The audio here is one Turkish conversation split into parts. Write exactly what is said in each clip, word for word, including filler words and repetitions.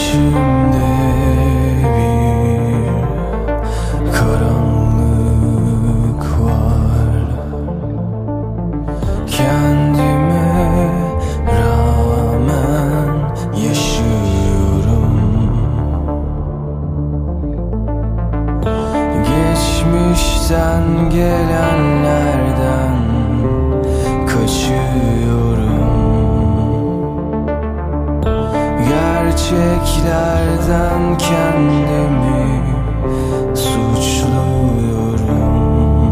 İçimde bir karanlık var. Kendime rağmen yaşıyorum. Geçmişten gelenlerden kaçıyorum. Gerçeklerden kendimi suçluyorum.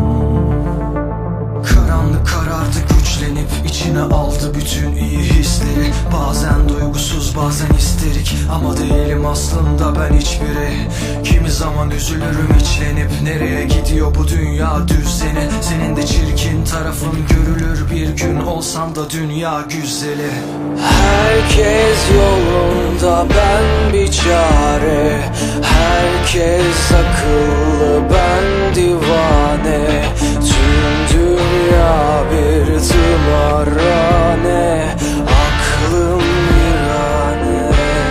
Karanlık karardı, güçlenip içine aldı bütün iyi hisleri. Bazen duygusuz, bazen histerik, ama değilim aslında ben hiçbiri. Kimi zaman üzülürüm içlenip, nereye gidiyor bu dünya düzeni. Senin de çirkin tarafın görülür bir gün, olsan da dünya güzeli. Herkes yolunda, ben bir çare. Herkes akıllı, ben divane. Tüm dünya bir tımarhane, aklım virane.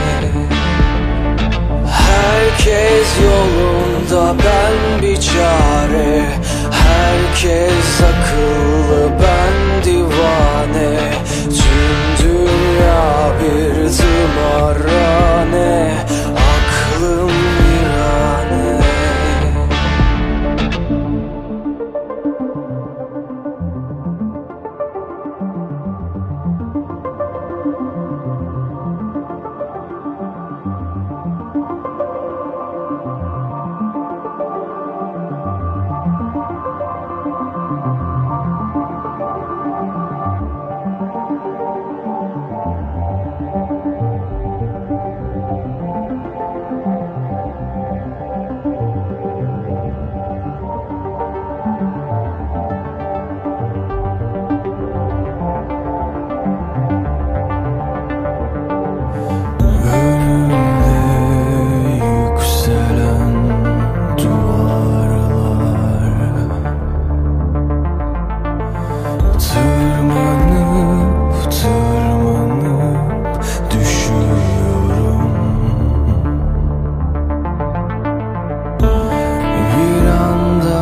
Herkes yolunda, ben bir çare. Herkes akıllı, ben divane. Tüm dünya bir tımarhane, aklım virane. Tırmanıp tırmanıp düşüyorum. Bir anda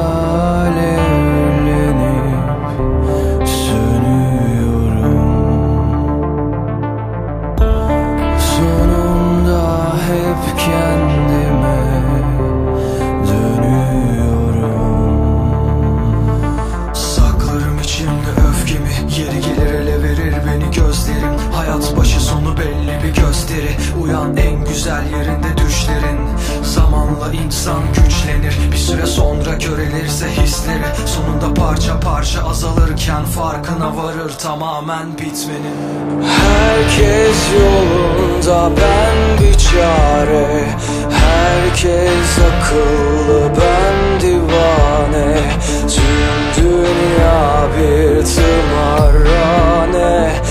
alevlenip sönüyorum. Sonunda hep kendime dönüyorum. Saklarım içimde öfkemi, yeri gelir ele verir beni gözlerim. Hayat başı sonu belli bir gösteri, uyan en güzel yerinde düşlerin. Zamanla insan güçlenir, bir süre sonra körelirse hisleri. Sonunda parça parça azalırken farkına varır tamamen bitmenin. Herkes yolunda, ben bir çare. Herkes akıllı, ben divane. Tüm dünya bir tımarhane,